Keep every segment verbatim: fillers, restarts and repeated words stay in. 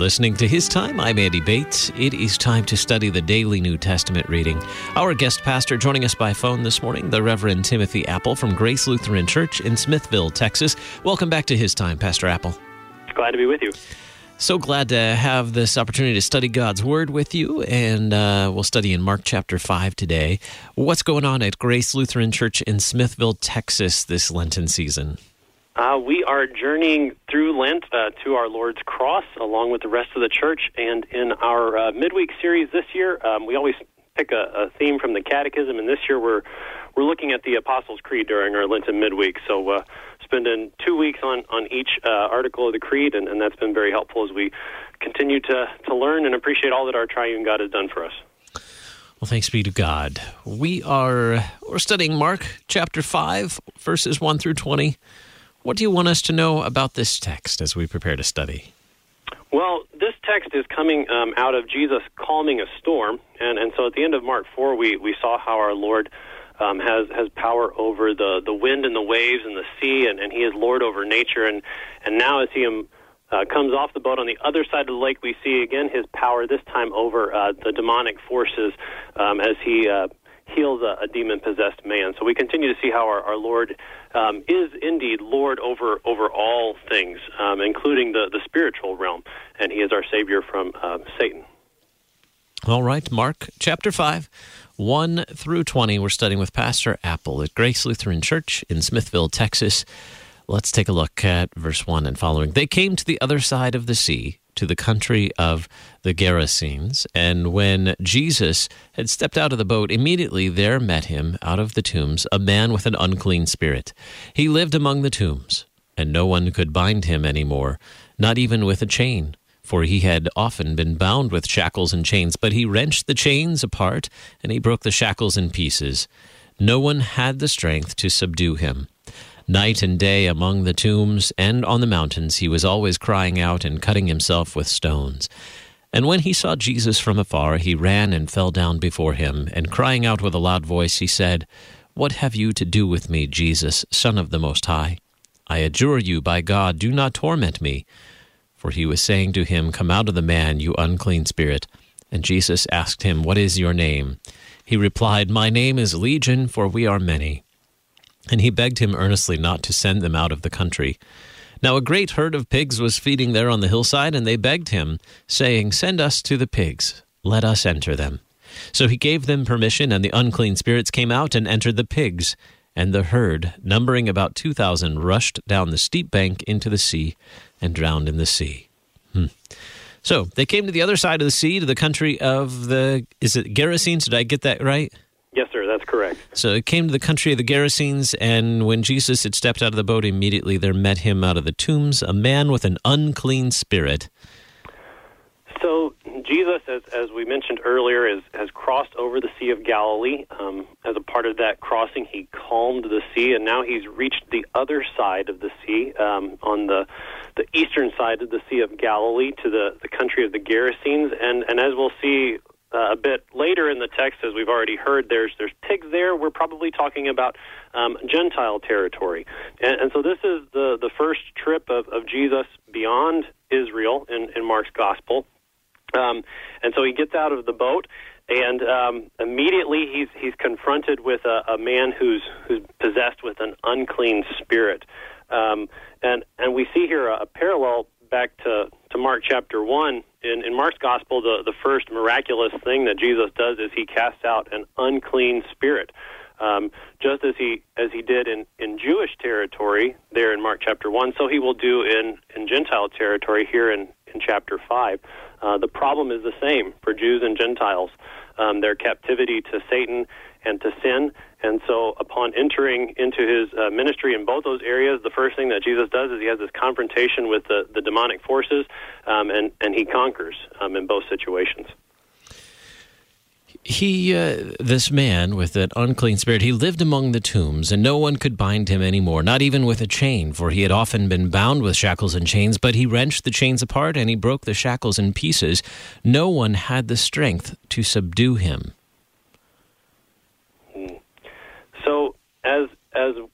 listening to His Time. I'm Andy Bates. It is time to study the daily New Testament reading. Our guest pastor joining us by phone this morning, the Reverend Timothy Apple from Grace Lutheran Church in Smithville, Texas. Welcome back to His Time, Pastor Apple. Glad to be with you. So glad to have this opportunity to study God's Word with you, and uh, we'll study in Mark chapter five today. What's going on at Grace Lutheran Church in Smithville, Texas this Lenten season? Uh, we are journeying through Lent uh, to our Lord's Cross, along with the rest of the church. And in our uh, midweek series this year, um, we always pick a, a theme from the Catechism. And this year, we're we're looking at the Apostles' Creed during our Lenten midweek. So, uh, spending two weeks on on each uh, article of the Creed, and, and that's been very helpful as we continue to to learn and appreciate all that our Triune God has done for us. Well, thanks be to God. We are we're studying Mark chapter five, verses one through twenty. What do you want us to know about this text as we prepare to study? Well, this text is coming um, out of Jesus calming a storm, and, and so at the end of Mark four, we, we saw how our Lord um, has has power over the, the wind and the waves and the sea, and, and He is Lord over nature. And, and now as He um, uh, comes off the boat on the other side of the lake, we see again His power, this time over uh, the demonic forces um, as He uh, heals a, a demon-possessed man. So we continue to see how our, our Lord um, is indeed Lord over over all things, um, including the, the spiritual realm, and He is our Savior from uh, Satan. All right, Mark chapter five, one through twenty. We're studying with Pastor Apple at Grace Lutheran Church in Smithville, Texas. Let's take a look at verse one and following. They came to the other side of the sea, to the country of the Gerasenes, and when Jesus had stepped out of the boat, immediately there met him out of the tombs a man with an unclean spirit. He lived among the tombs, and no one could bind him any more, not even with a chain, for he had often been bound with shackles and chains, but he wrenched the chains apart, and he broke the shackles in pieces. No one had the strength to subdue him. Night and day among the tombs and on the mountains he was always crying out and cutting himself with stones. And when he saw Jesus from afar, he ran and fell down before him, and crying out with a loud voice, he said, "What have you to do with me, Jesus, Son of the Most High? I adjure you by God, do not torment me." For he was saying to him, "Come out of the man, you unclean spirit." And Jesus asked him, "What is your name?" He replied, "My name is Legion, for we are many." And he begged him earnestly not to send them out of the country. Now a great herd of pigs was feeding there on the hillside, and they begged him, saying, "Send us to the pigs, let us enter them." So he gave them permission, and the unclean spirits came out and entered the pigs. And the herd, numbering about two thousand, rushed down the steep bank into the sea and drowned in the sea. Hmm. So they came to the other side of the sea, to the country of the, is it Gerasenes? Did I get that right? Yes, sir, that's correct. So it came to the country of the Gerasenes, and when Jesus had stepped out of the boat, immediately there met him out of the tombs a man with an unclean spirit. So Jesus, as as we mentioned earlier, is, has crossed over the Sea of Galilee. Um, as a part of that crossing, he calmed the sea, and now he's reached the other side of the sea, um, on the the eastern side of the Sea of Galilee, to the, the country of the Gerasenes. And, and as we'll see Uh, a bit later in the text, as we've already heard, there's there's pigs there. We're probably talking about um, Gentile territory. And, and so this is the, the first trip of, of Jesus beyond Israel in, in Mark's Gospel. Um, and so he gets out of the boat, and um, immediately he's he's confronted with a, a man who's who's possessed with an unclean spirit. Um, and, and we see here a, a parallel back to, to Mark chapter one. In, in Mark's Gospel, the, the first miraculous thing that Jesus does is he casts out an unclean spirit, um, just as he as he did in, in Jewish territory there in Mark chapter one, so he will do in, in Gentile territory here in, in chapter five. Uh, the problem is the same for Jews and Gentiles, um, their captivity to Satan and to sin. And so upon entering into his uh, ministry in both those areas, the first thing that Jesus does is he has this confrontation with the, the demonic forces, um, and, and he conquers um, in both situations. He, uh, this man with that unclean spirit, he lived among the tombs, and no one could bind him anymore, not even with a chain, for he had often been bound with shackles and chains, but he wrenched the chains apart, and he broke the shackles in pieces. No one had the strength to subdue him. So as as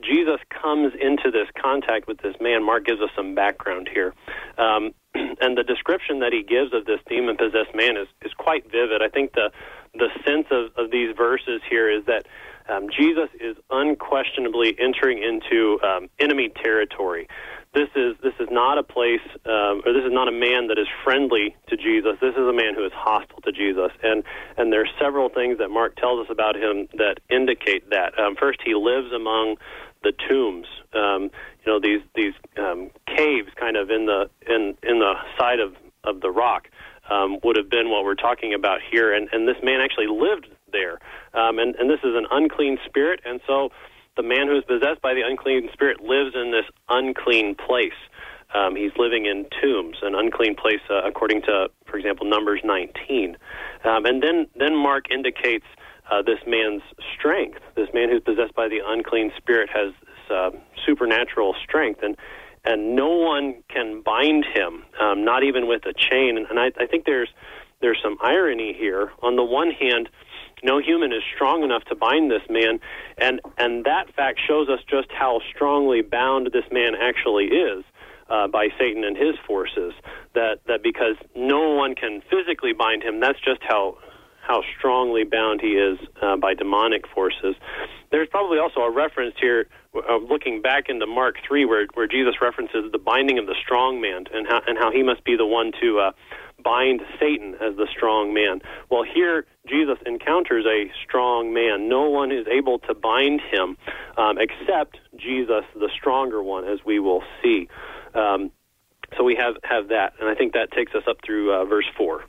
Jesus comes into this contact with this man, Mark gives us some background here. Um, and the description that he gives of this demon-possessed man is, is quite vivid. I think the the sense of, of these verses here is that um, Jesus is unquestionably entering into um, enemy territory. This is this is not a place, um, or this is not a man that is friendly to Jesus. This is a man who is hostile to Jesus. And and there are several things that Mark tells us about him that indicate that. Um, first, he lives among the tombs. Um, you know, these these um, caves, kind of in the in in the side of of the rock, um, would have been what we're talking about here. And and this man actually lived there. Um, and and this is an unclean spirit, and so the man who is possessed by the unclean spirit lives in this unclean place. Um, he's living in tombs, an unclean place, uh, according to, for example, Numbers nineteen. Um, and then, then Mark indicates uh, this man's strength. This man who's possessed by the unclean spirit has this uh, supernatural strength, and and no one can bind him, um, not even with a chain. And, and I, I think there's there's some irony here. On the one hand, no human is strong enough to bind this man, and, and that fact shows us just how strongly bound this man actually is uh, by Satan and his forces, that, that because no one can physically bind him, that's just how how strongly bound he is uh, by demonic forces. There's probably also a reference here, uh, looking back into Mark three, where, where Jesus references the binding of the strong man and how, and how he must be the one to uh, bind Satan as the strong man. Well, here Jesus encounters a strong man. No one is able to bind him um, except Jesus, the stronger one, as we will see. Um, so we have, have that, and I think that takes us up through uh, verse four.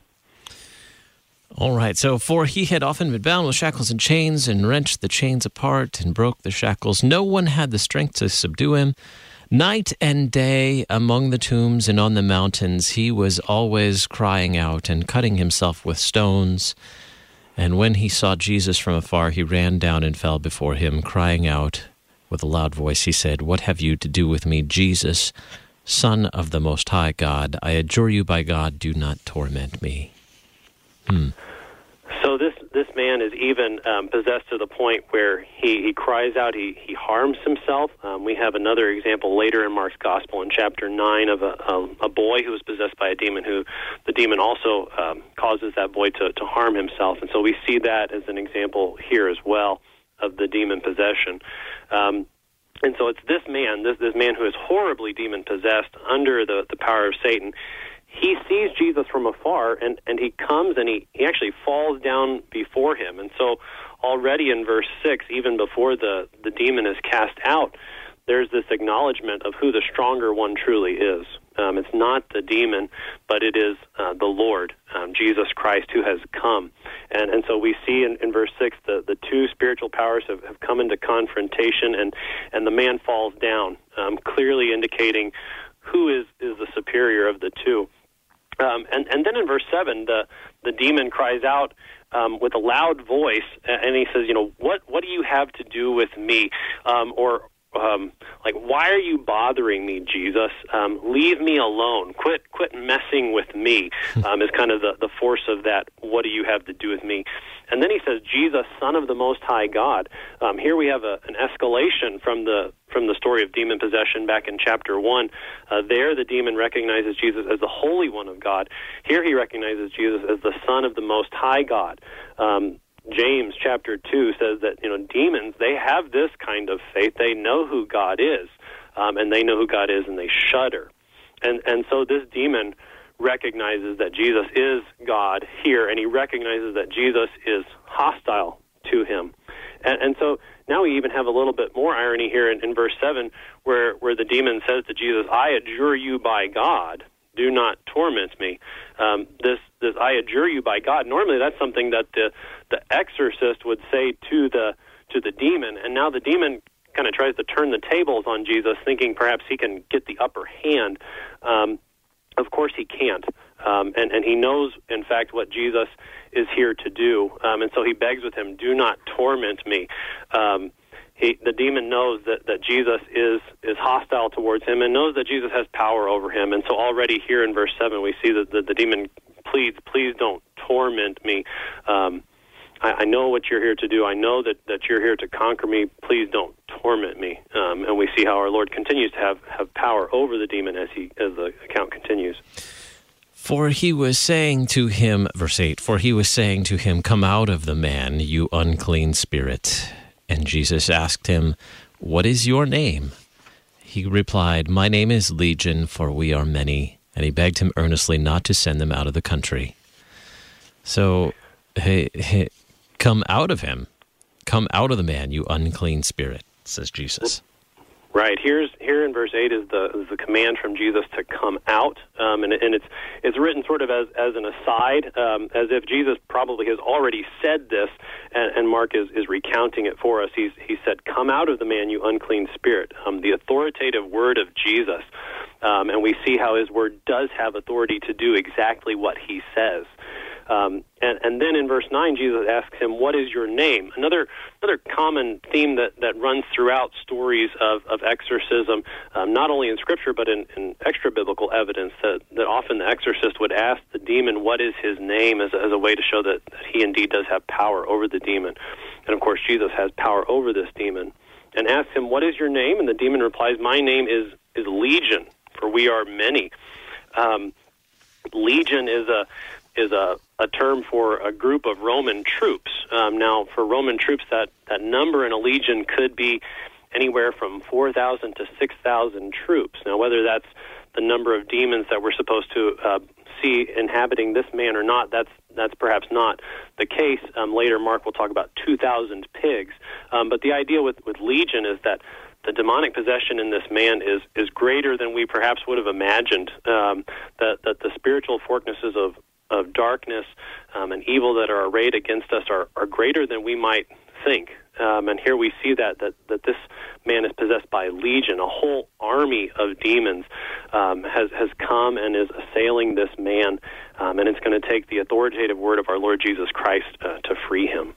All right, so for he had often been bound with shackles and chains and wrenched the chains apart and broke the shackles. No one had the strength to subdue him. Night and day among the tombs and on the mountains, he was always crying out and cutting himself with stones. And when he saw Jesus from afar, he ran down and fell before him, crying out with a loud voice. He said, "What have you to do with me, Jesus, Son of the Most High God? I adjure you by God, do not torment me." Hmm. So this this man is even um, possessed to the point where he, he cries out, he, he harms himself. Um, we have another example later in Mark's Gospel in chapter nine of a, a, a boy who was possessed by a demon, who the demon also um, causes that boy to, to harm himself. And so we see that as an example here as well of the demon possession. Um, and so it's this man, this, this man who is horribly demon-possessed under the, the power of Satan. He sees Jesus from afar, and, and he comes and he, he actually falls down before him. And so already in verse six, even before the, the demon is cast out, there's this acknowledgement of who the stronger one truly is. Um, it's not the demon, but it is uh, the Lord, um, Jesus Christ, who has come. And and so we see in, in verse six, the, the two spiritual powers have, have come into confrontation, and, and the man falls down, um, clearly indicating who is, is the superior of the two. Um, and, and then in verse seven, the, the demon cries out um, with a loud voice, and he says, you know, what, what do you have to do with me? Um, or, um, like, why are you bothering me, Jesus? Um, leave me alone. Quit quit messing with me, um, is kind of the, the force of that, what do you have to do with me? And then he says, Jesus, Son of the Most High God. Um, here we have a, an escalation from the from the story of demon possession back in chapter one. Uh, there the demon recognizes Jesus as the Holy One of God. Here he recognizes Jesus as the Son of the Most High God. Um, James chapter two says that, you know, demons, they have this kind of faith. They know who God is, um, and they know who God is, and they shudder. And and so this demon recognizes that Jesus is God here, and he recognizes that Jesus is hostile to him. And, and so now we even have a little bit more irony here in, in verse seven, where, where the demon says to Jesus, I adjure you by God, do not torment me. Um, this, this I adjure you by God, normally that's something that the, the exorcist would say to the, to the demon, and now the demon kind of tries to turn the tables on Jesus, thinking perhaps he can get the upper hand. Um, Of course he can't, um, and, and he knows, in fact, what Jesus is here to do, um, and so he begs with him, do not torment me. Um, he, the demon knows that, that Jesus is, is hostile towards him and knows that Jesus has power over him, and so already here in verse seven we see that the, the demon pleads, please don't torment me. Um, I, I know what you're here to do. I know that, that you're here to conquer me. Please don't torment me. Um, and we see how our Lord continues to have, have power over the demon as he as the account continues. For he was saying to him, verse eight, for he was saying to him, come out of the man, you unclean spirit. And Jesus asked him, what is your name? He replied, my name is Legion, for we are many. And he begged him earnestly not to send them out of the country. So, hey, hey, come out of him. Come out of the man, you unclean spirit, says Jesus. Right. Here's here in verse eight is the is the command from Jesus to come out, um, and and it's it's written sort of as as an aside, um, as if Jesus probably has already said this, and, and Mark is, is recounting it for us. He's he said, "Come out of the man, you unclean spirit." Um, the authoritative word of Jesus, um, and we see how his word does have authority to do exactly what he says. Um, and, and then in verse nine, Jesus asks him, what is your name? Another another common theme that, that runs throughout stories of, of exorcism, um, not only in Scripture but in, in extra-biblical evidence, that, that often the exorcist would ask the demon, what is his name, as, as a way to show that, that he indeed does have power over the demon. And of course, Jesus has power over this demon. And asks him, what is your name? And the demon replies, my name is, is Legion, for we are many. Um, Legion is a is a, a term for a group of Roman troops. Um, now, for Roman troops, that, that number in a legion could be anywhere from four thousand to six thousand troops. Now, whether that's the number of demons that we're supposed to uh, see inhabiting this man or not, that's that's perhaps not the case. Um, later, Mark will talk about two thousand pigs. Um, but the idea with, with legion is that the demonic possession in this man is, is greater than we perhaps would have imagined, um, that, that the spiritual forknesses of of darkness um, and evil that are arrayed against us are, are greater than we might think. Um, and here we see that, that that this man is possessed by legion. A whole army of demons um, has, has come and is assailing this man, um, and it's going to take the authoritative word of our Lord Jesus Christ uh, to free him.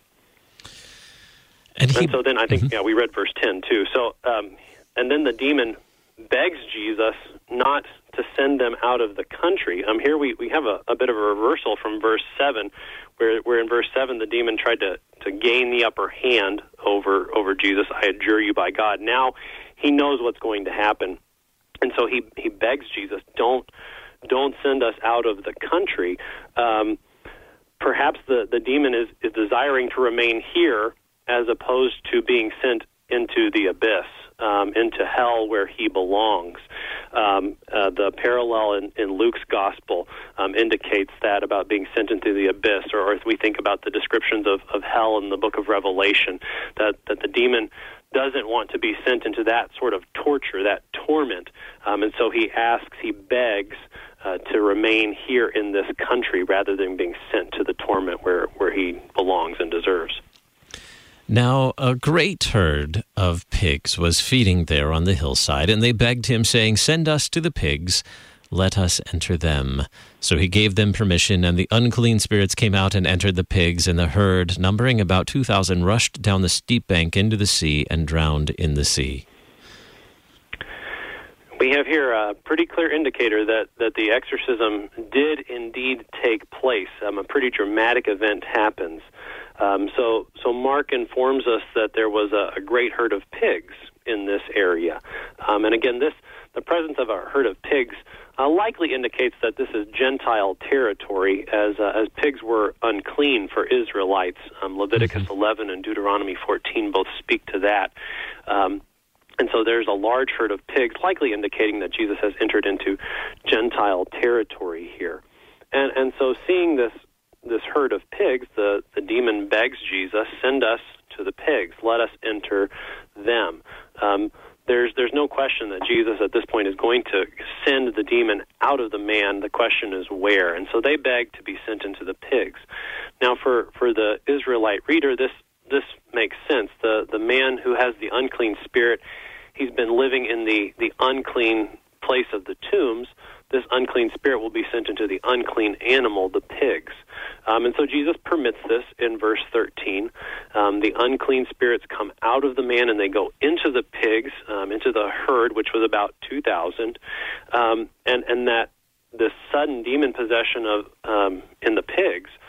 And, he, and so then I think, mm-hmm. yeah, we read verse ten too. So, um, and then the demon begs Jesus not to send them out of the country. Um, here we, we have a, a bit of a reversal from verse seven, where, where in verse seven the demon tried to, to gain the upper hand over over Jesus. I adjure you by God. Now he knows what's going to happen, and so he, he begs Jesus, don't don't send us out of the country. Um, perhaps the, the demon is, is desiring to remain here as opposed to being sent into the abyss. Um, into hell where he belongs. Um, uh, the parallel in, in Luke's gospel um, indicates that about being sent into the abyss, or, or if we think about the descriptions of, of hell in the book of Revelation, that, that the demon doesn't want to be sent into that sort of torture, that torment. Um, and so he asks, he begs uh, to remain here in this country rather than being sent to the torment where, where he belongs and deserves. Now a great herd of pigs was feeding there on the hillside, and they begged him, saying, send us to the pigs, let us enter them. So he gave them permission, and the unclean spirits came out and entered the pigs, and the herd, numbering about two thousand, rushed down the steep bank into the sea and drowned in the sea. We have here a pretty clear indicator that, that the exorcism did indeed take place. Um, a pretty dramatic event happens. Um, so, so Mark informs us that there was a, a great herd of pigs in this area, um, and again, this the presence of a herd of pigs uh, likely indicates that this is Gentile territory, as uh, as pigs were unclean for Israelites. Um, Leviticus mm-hmm. eleven and Deuteronomy fourteen both speak to that, um, and so there's a large herd of pigs, likely indicating that Jesus has entered into Gentile territory here, and and so seeing this. This herd of pigs, the, the demon begs Jesus, send us to the pigs, let us enter them. Um, there's there's no question that Jesus at this point is going to send the demon out of the man. The question is where. And so they beg to be sent into the pigs. Now for, for the Israelite reader, this this makes sense. The the man who has the unclean spirit, he's been living in the, the unclean place of the tombs. This unclean spirit will be sent into the unclean animal, the pigs. Um, and so Jesus permits this in verse thirteen. Um, the unclean spirits come out of the man and they go into the pigs, um, into the herd, which was about two thousand. Um, and, and that this sudden demon possession of um, in the pigs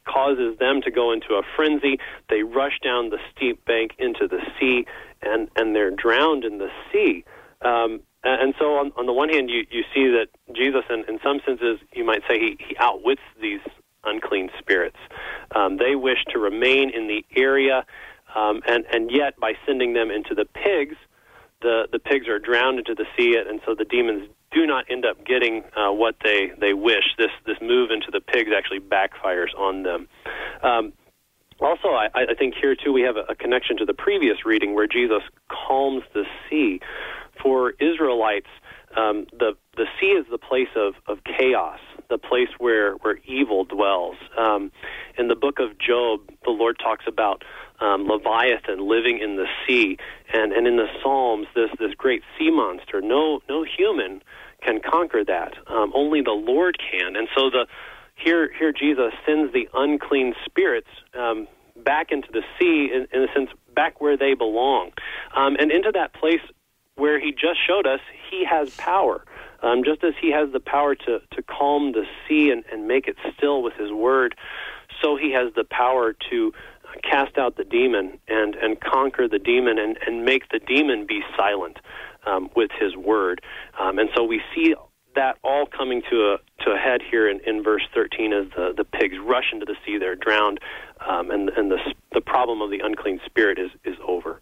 causes them to go into a frenzy. They rush down the steep bank into the sea, and, and they're drowned in the sea. Um, and so on, on the one hand, you, you see that Jesus, in, in some senses, you might say he, he outwits these unclean spirits. Um, they wish to remain in the area, um, and, and yet by sending them into the pigs, the, the pigs are drowned into the sea, and so the demons do not end up getting uh, what they, they wish. This this move into the pigs actually backfires on them. Um, also, I, I think here, too, we have a, a connection to the previous reading where Jesus calms the sea. For Israelites, um, the, the sea is the place of, of chaos, the place where, where evil dwells. Um, in the book of Job, the Lord talks about um, Leviathan living in the sea, and, and in the Psalms, this, this great sea monster. No, no human can conquer that. Um, only the Lord can. And so the here here Jesus sends the unclean spirits um, back into the sea, in, in a sense, back where they belong, um, and into that place where he just showed us he has power. Um, just as he has the power to, to calm the sea and, and make it still with his word, so he has the power to cast out the demon and, and conquer the demon and, and make the demon be silent um, with his word. Um, and so we see that all coming to a to a head here in, in verse thirteen as the, the pigs rush into the sea, they're drowned, um, and, and the, the problem of the unclean spirit is, is over.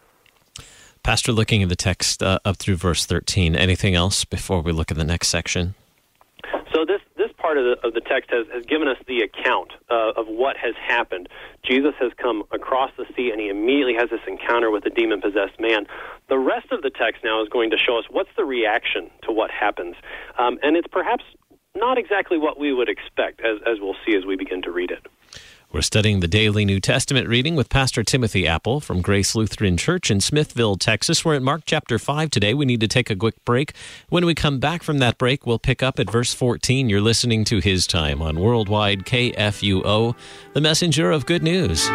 Pastor, looking at the text uh, up through verse thirteen, anything else before we look at the next section? So this, this part of the, of the text has, has given us the account uh, of what has happened. Jesus has come across the sea, and he immediately has this encounter with the demon-possessed man. The rest of the text now is going to show us what's the reaction to what happens. Um, and it's perhaps not exactly what we would expect, as, as we'll see as we begin to read it. We're studying the daily New Testament reading with Pastor Timothy Apple from Grace Lutheran Church in Smithville, Texas. We're in Mark chapter five today. We need to take a quick break. When we come back from that break, we'll pick up at verse fourteen. You're listening to His Time on Worldwide K F U O, the messenger of good news.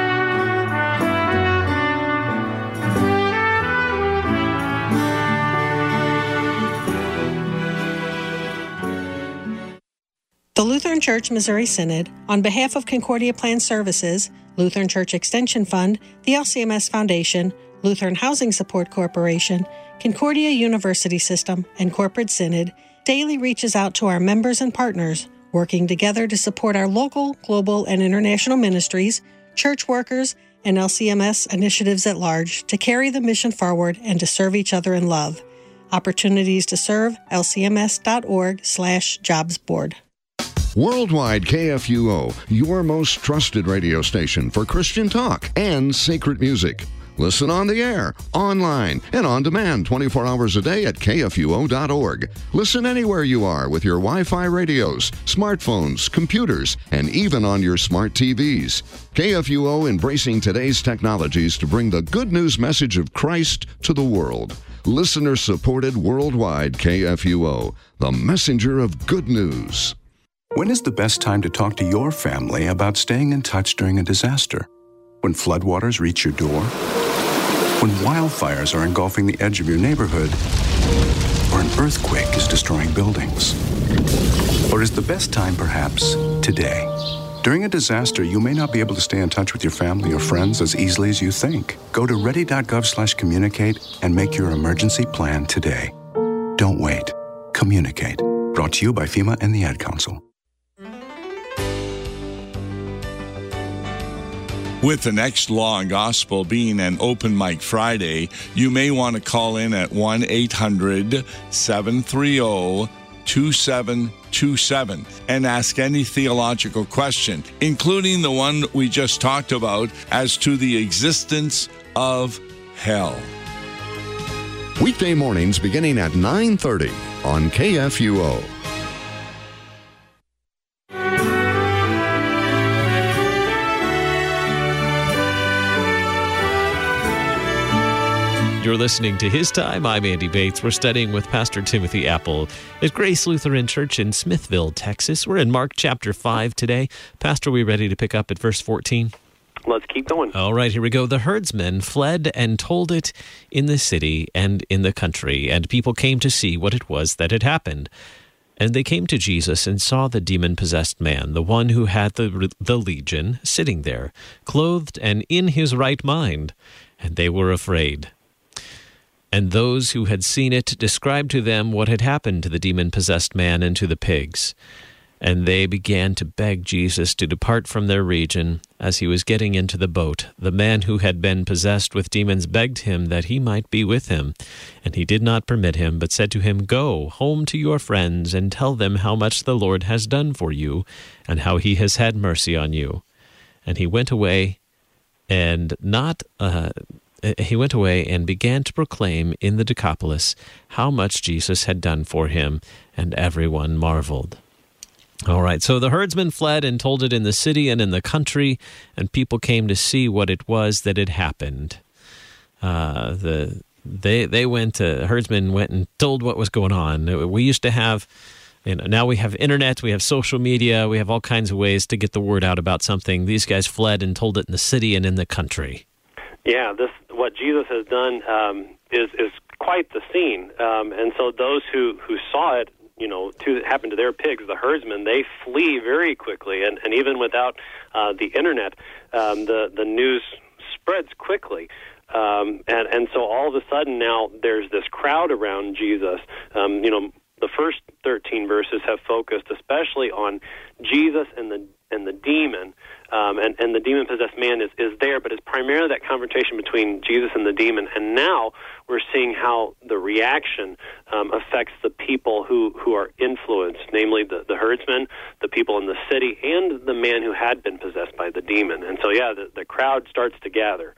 The Lutheran Church Missouri Synod, on behalf of Concordia Plan Services, Lutheran Church Extension Fund, the L C M S Foundation, Lutheran Housing Support Corporation, Concordia University System, and Corporate Synod, daily reaches out to our members and partners, working together to support our local, global, and international ministries, church workers, and L C M S initiatives at large to carry the mission forward and to serve each other in love. Opportunities to serve, lcms.org slash jobs board. Worldwide K F U O, your most trusted radio station for Christian talk and sacred music. Listen on the air, online, and on demand twenty-four hours a day at K F U O dot org. Listen anywhere you are with your Wi-Fi radios, smartphones, computers, and even on your smart T Vs. K F U O embracing today's technologies to bring the good news message of Christ to the world. Listener-supported worldwide K F U O, the messenger of good news. When is the best time to talk to your family about staying in touch during a disaster? When floodwaters reach your door? When wildfires are engulfing the edge of your neighborhood? Or an earthquake is destroying buildings? Or is the best time perhaps today? During a disaster, you may not be able to stay in touch with your family or friends as easily as you think. Go to ready.gov slash communicate and make your emergency plan today. Don't wait. Communicate. Brought to you by FEMA and the Ad Council. With the next Law and Gospel being an open mic Friday, you may want to call in at one eight hundred seven three zero two seven two seven and ask any theological question, including the one we just talked about as to the existence of hell. Weekday mornings beginning at nine thirty on K F U O. You're listening to His Time. I'm Andy Bates. We're studying with Pastor Timothy Apple at Grace Lutheran Church in Smithville, Texas. We're in Mark chapter five today. Pastor, are we ready to pick up at verse fourteen? Let's keep going. All right, here we go. The herdsmen fled and told it in the city and in the country, and people came to see what it was that had happened. And they came to Jesus and saw the demon-possessed man, the one who had the, the legion, sitting there, clothed and in his right mind, and they were afraid. And those who had seen it described to them what had happened to the demon-possessed man and to the pigs. And they began to beg Jesus to depart from their region. As he was getting into the boat, the man who had been possessed with demons begged him that he might be with him. And he did not permit him, but said to him, "Go home to your friends and tell them how much the Lord has done for you, and how he has had mercy on you." And he went away, and not uh, he went away and began to proclaim in the Decapolis how much Jesus had done for him, and everyone marveled. All right, so the herdsmen fled and told it in the city and in the country, and people came to see what it was that had happened. Uh, the they they went to herdsmen went and told what was going on. We used to have, you know, now we have internet, we have social media, we have all kinds of ways to get the word out about something. These guys fled and told it in the city and in the country. Yeah, this what Jesus has done um, is is quite the scene, um, and so those who who saw it, you know, to happen to their pigs, the herdsmen, they flee very quickly, and, and even without uh, the internet, um, the the news spreads quickly, um, and and so all of a sudden now there's this crowd around Jesus. Um, you know, the first thirteen verses have focused especially on Jesus and the and the demon, um, and and the demon-possessed man is, is there, but it's primarily that confrontation between Jesus and the demon. And now we're seeing how the reaction um, affects the people who, who are influenced, namely the, the herdsmen, the people in the city, and the man who had been possessed by the demon. And so, yeah, the, the crowd starts to gather.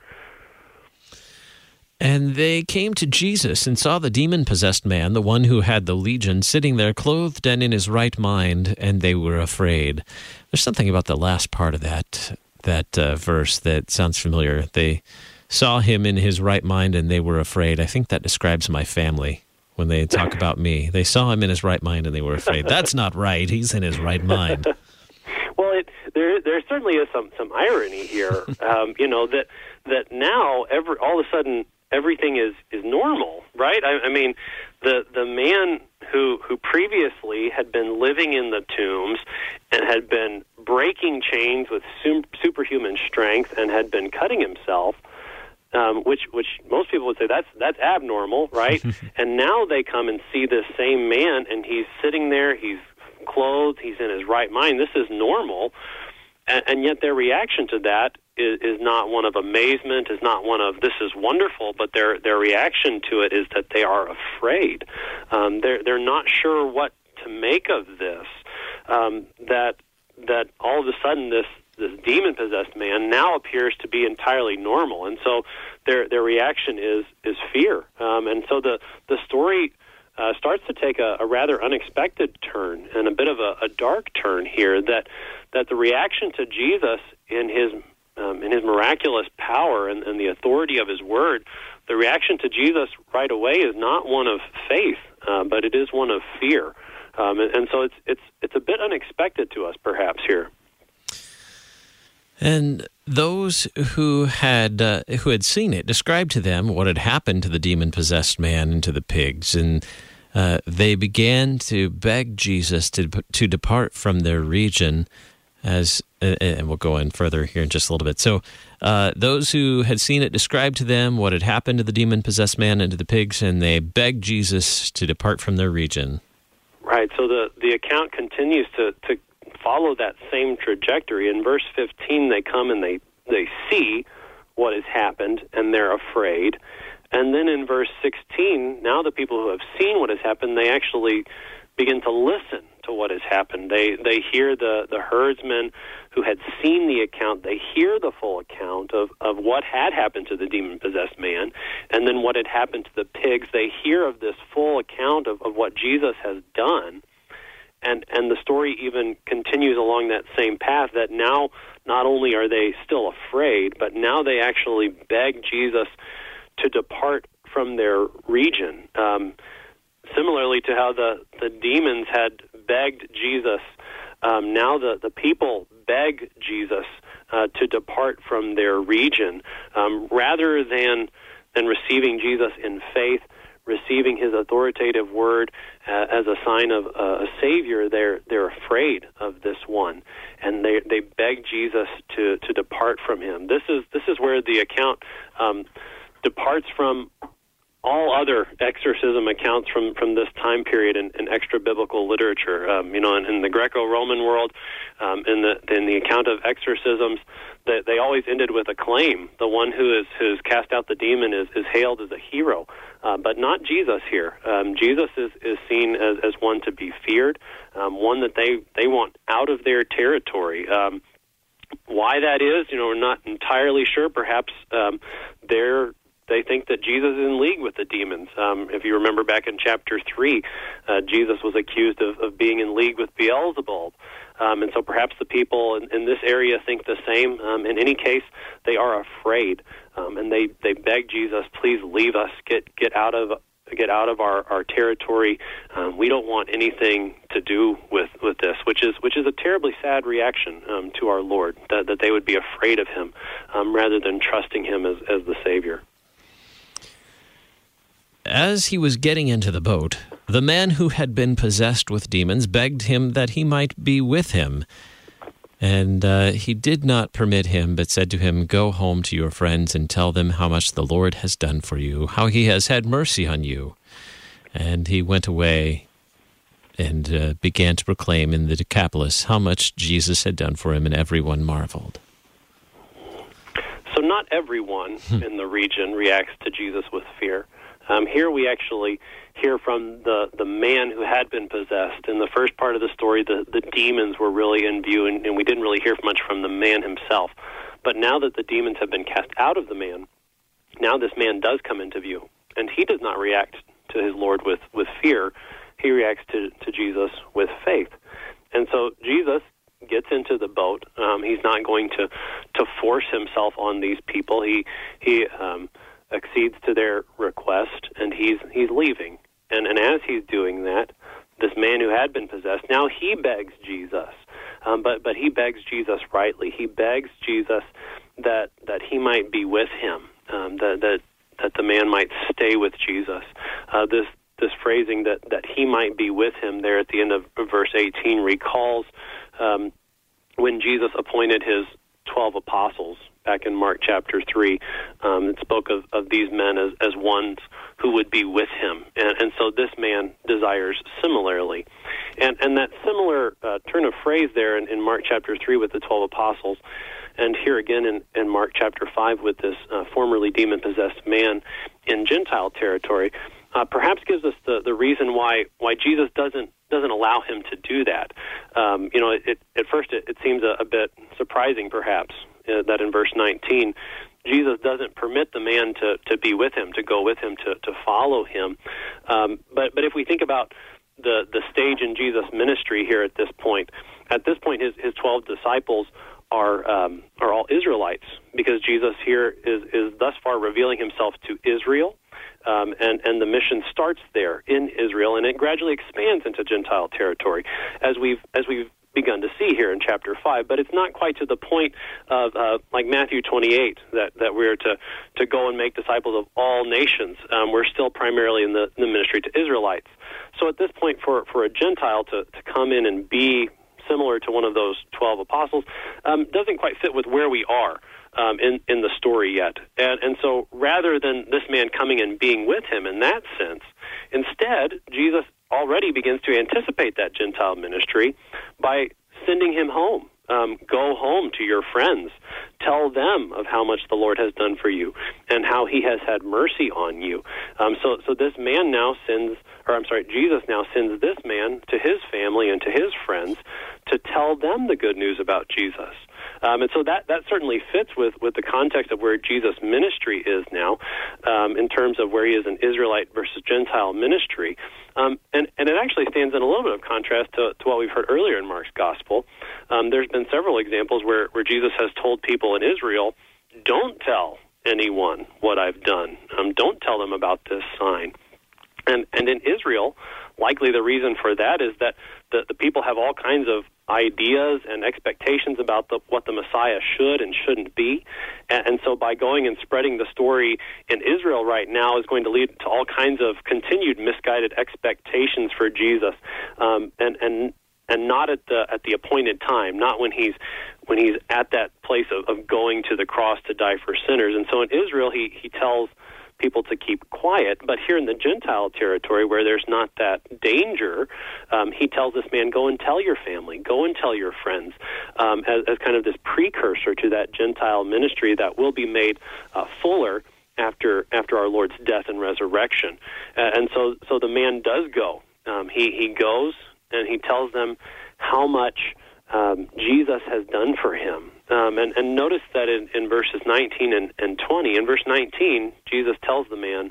And they came to Jesus and saw the demon-possessed man, the one who had the legion, sitting there clothed and in his right mind, and they were afraid. There's something about the last part of that that uh, verse that sounds familiar. They saw him in his right mind, and they were afraid. I think that describes my family when they talk about me. They saw him in his right mind, and they were afraid. That's not right. He's in his right mind. Well, it, there there certainly is some, some irony here, um, you know, that that now every, all of a sudden everything is, is normal, right? I, I mean, the the man who who previously had been living in the tombs and had been breaking chains with su- superhuman strength and had been cutting himself, um, which which most people would say that's that's abnormal, right? And now they come and see this same man, and he's sitting there, he's clothed, he's in his right mind. This is normal, and, and yet their reaction to that is, is not one of amazement, is not one of this is wonderful, but their their reaction to it is that they are afraid. Um, they're they're not sure what to make of this. Um, that that all of a sudden this this demon possessed man now appears to be entirely normal, and so their their reaction is is fear. Um, and so the the story Uh, starts to take a, a rather unexpected turn and a bit of a, a dark turn here. That that the reaction to Jesus in his um, in his miraculous power and, and the authority of his word, the reaction to Jesus right away is not one of faith, uh, but it is one of fear. Um, and, and so it's it's it's a bit unexpected to us, perhaps here. And those who had uh, who had seen it described to them what had happened to the demon-possessed man and to the pigs, and uh, they began to beg Jesus to to depart from their region. As uh, and we'll go in further here in just a little bit. So, uh, those who had seen it described to them what had happened to the demon-possessed man and to the pigs, and they begged Jesus to depart from their region. Right. So the the account continues to to. follow that same trajectory. In verse fifteen, they come and they, they see what has happened, and they're afraid. And then in verse sixteen, now the people who have seen what has happened, they actually begin to listen to what has happened. They they hear the, the herdsmen who had seen the account. They hear the full account of, of what had happened to the demon-possessed man, and then what had happened to the pigs. They hear of this full account of, of what Jesus has done. And and the story even continues along that same path, that now not only are they still afraid, but now they actually beg Jesus to depart from their region. Um, similarly to how the, the demons had begged Jesus, um, now the, the people beg Jesus uh, to depart from their region. Um, rather than, than receiving Jesus in faith, receiving his authoritative word uh, as a sign of uh, a Savior, they're they're afraid of this one, and they they beg Jesus to, to depart from him. This is this is where the account um, departs from all other exorcism accounts from, from this time period in, in extra-biblical literature. Um, you know, in, in the Greco-Roman world, um, in the in the account of exorcisms, they, they always ended with a claim. The one who is who's cast out the demon is, is hailed as a hero, uh, but not Jesus here. Um, Jesus is, is seen as, as one to be feared, um, one that they, they want out of their territory. Um, why that is, you know, we're not entirely sure. Perhaps um, they're They think that Jesus is in league with the demons. Um, if you remember back in chapter three, uh, Jesus was accused of, of being in league with Beelzebub. Um, and so perhaps the people in, in this area think the same. Um, in any case, they are afraid. Um, and they, they beg Jesus, please leave us, get get out of get out of our, our territory. Um, we don't want anything to do with, with this, which is which is a terribly sad reaction um, to our Lord, that, that they would be afraid of him um, rather than trusting him as, as the Savior. As he was getting into the boat, the man who had been possessed with demons begged him that he might be with him. And uh, he did not permit him, but said to him, "Go home to your friends and tell them how much the Lord has done for you, how he has had mercy on you." And he went away and uh, began to proclaim in the Decapolis how much Jesus had done for him, and everyone marveled. So not everyone in the region reacts to Jesus with fear. Um, here we actually hear from the, the man who had been possessed. In the first part of the story, the, the demons were really in view, and, and we didn't really hear much from the man himself. But now that the demons have been cast out of the man, now this man does come into view, and he does not react to his Lord with, with fear. He reacts to, to Jesus with faith. And so Jesus gets into the boat. Um, he's not going to, to force himself on these people. He he um, accedes to their request, and he's he's leaving. And and as he's doing that, this man who had been possessed, now he begs Jesus. Um, but but he begs Jesus rightly. He begs Jesus that that he might be with him, um, that that that the man might stay with Jesus. Uh, this this phrasing that, that he might be with him there at the end of verse eighteen recalls um, when Jesus appointed his twelve apostles back in Mark chapter three. Um, it spoke of, of these men as, as ones who would be with him. And, and so this man desires similarly. And, and that similar uh, turn of phrase there in, in Mark chapter three with the twelve apostles, and here again in, in Mark chapter five with this uh, formerly demon-possessed man in Gentile territory, uh, perhaps gives us the, the reason why why Jesus doesn't doesn't allow him to do that. Um, you know, it, it, at first it, it seems a, a bit surprising, perhaps, uh, that in verse nineteen, Jesus doesn't permit the man to, to be with him, to go with him, to, to follow him. Um, but but if we think about the, the stage in Jesus' ministry here at this point, at this point his, his twelve disciples are um, are all Israelites, because Jesus here is, is thus far revealing himself to Israel. Um, and, and the mission starts there in Israel, and it gradually expands into Gentile territory, as we've as we've begun to see here in chapter five. But it's not quite to the point of uh, like Matthew twenty-eight that, that we're to, to go and make disciples of all nations. Um, we're still primarily in the, in the ministry to Israelites. So at this point, for, for a Gentile to, to come in and be similar to one of those twelve apostles um, doesn't quite fit with where we are Um, in, in the story yet. And, and so rather than this man coming and being with him in that sense, instead, Jesus already begins to anticipate that Gentile ministry by sending him home. Um, go home to your friends. Tell them of how much the Lord has done for you and how he has had mercy on you. Um, so, so this man now sends, or I'm sorry, Jesus now sends this man to his family and to his friends to tell them the good news about Jesus. Um, and so that, that certainly fits with, with the context of where Jesus' ministry is now, um, in terms of where he is an Israelite versus Gentile ministry. Um, and, and it actually stands in a little bit of contrast to, to what we've heard earlier in Mark's gospel. Um, there's been several examples where, where Jesus has told people in Israel, don't tell anyone what I've done. Um, don't tell them about this sign. And, and in Israel, likely the reason for that is that the, the people have all kinds of ideas and expectations about the, what the Messiah should and shouldn't be. And, and so by going and spreading the story in Israel right now is going to lead to all kinds of continued misguided expectations for Jesus, um, and, and and not at the at the appointed time, not when he's when he's at that place of, of going to the cross to die for sinners. And so in Israel, he, he tells people to keep quiet, but here in the Gentile territory where there's not that danger, um, he tells this man, go and tell your family, go and tell your friends, um, as, as kind of this precursor to that Gentile ministry that will be made uh, fuller after after our Lord's death and resurrection. Uh, and so so the man does go. Um, he, he goes and he tells them how much um, Jesus has done for him. Um, and, and notice that in, in verses nineteen and, and twenty, in verse nineteen, Jesus tells the man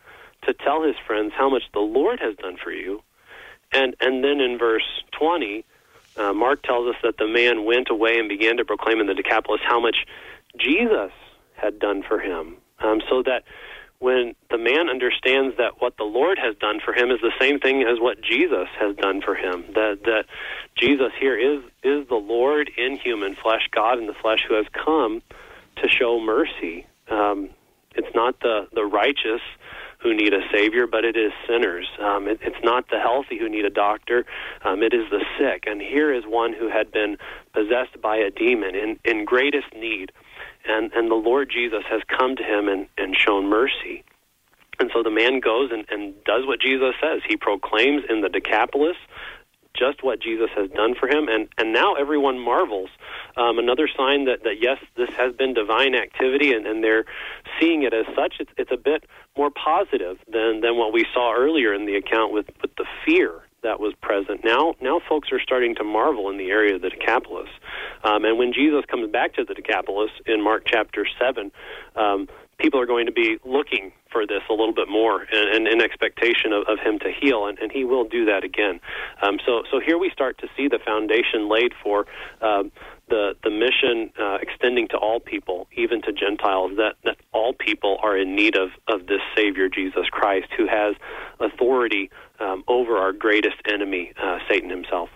to tell his friends how much the Lord has done for you. And and then in verse twenty, uh, Mark tells us that the man went away and began to proclaim in the Decapolis how much Jesus had done for him. Um, so that when the man understands that what the Lord has done for him is the same thing as what Jesus has done for him, that that Jesus here is is the Lord in human flesh, God in the flesh, who has come to show mercy. Um, it's not the, the righteous who need a Savior, but it is sinners. Um, it, it's not the healthy who need a doctor. Um, it is the sick. And here is one who had been possessed by a demon in, in greatest need. And, and the Lord Jesus has come to him and, and shown mercy. And so the man goes and, and does what Jesus says. He proclaims in the Decapolis just what Jesus has done for him, and, and now everyone marvels. Um, another sign that, that, yes, this has been divine activity, and, and they're seeing it as such. It's, it's a bit more positive than, than what we saw earlier in the account with, with the fear that was present. Now now folks are starting to marvel in the area of the Decapolis. Um, and when Jesus comes back to the Decapolis in Mark chapter seven, um, people are going to be looking for this a little bit more and, and in expectation of, of him to heal, and, and he will do that again. Um, so so here we start to see the foundation laid for um, the, the mission uh, extending to all people, even to Gentiles, that, that all people are in need of, of this Savior, Jesus Christ, who has authority um, over our greatest enemy, uh, Satan himself.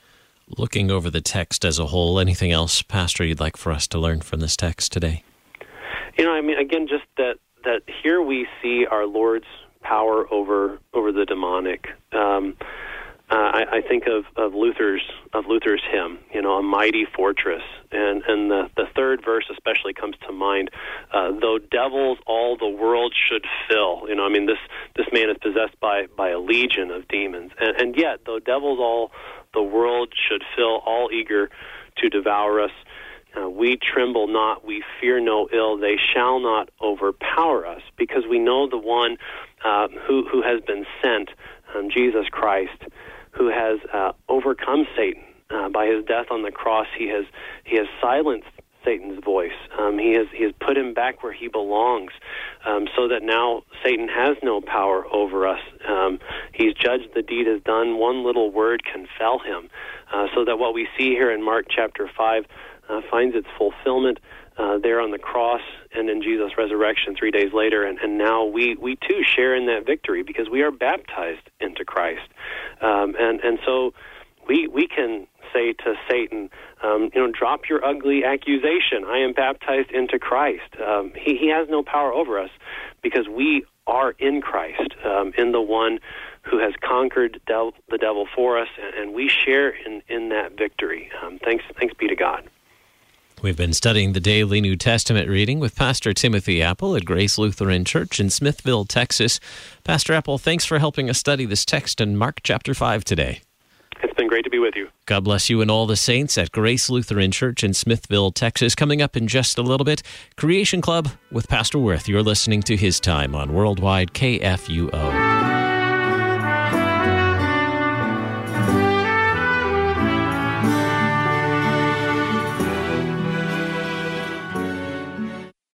Looking over the text as a whole, anything else, Pastor, you'd like for us to learn from this text today? You know, I mean, again, just that that here we see our Lord's power over over the demonic. Um, uh, I, I think of, of Luther's of Luther's hymn, you know, a mighty fortress, and and the, the third verse especially comes to mind. Uh, Though devils all the world should fill, you know, I mean, this this man is possessed by by a legion of demons, and, and yet though devils all the world should fill, all eager to devour us, Uh, we tremble not, we fear no ill, they shall not overpower us, because we know the one uh, who, who has been sent, um, Jesus Christ, who has uh, overcome Satan uh, by his death on the cross. He has he has silenced Satan's voice. Um, he has he has put him back where he belongs, um, so that now Satan has no power over us. Um, he's judged, the deed is done. One little word can fell him. Uh, so that what we see here in Mark chapter five Uh, finds its fulfillment uh, there on the cross and in Jesus' resurrection three days later. And, and now we, we too share in that victory because we are baptized into Christ. Um, and, and so we we can say to Satan, um, you know, drop your ugly accusation. I am baptized into Christ. Um, he, he has no power over us because we are in Christ, um, in the one who has conquered del- the devil for us, and, and we share in, in that victory. Um, thanks, thanks be to God. We've been studying the daily New Testament reading with Pastor Timothy Apple at Grace Lutheran Church in Smithville, Texas. Pastor Apple, thanks for helping us study this text in Mark chapter five today. It's been great to be with you. God bless you and all the saints at Grace Lutheran Church in Smithville, Texas. Coming up in just a little bit, Creation Club with Pastor Worth. You're listening to His Time on Worldwide K F U O.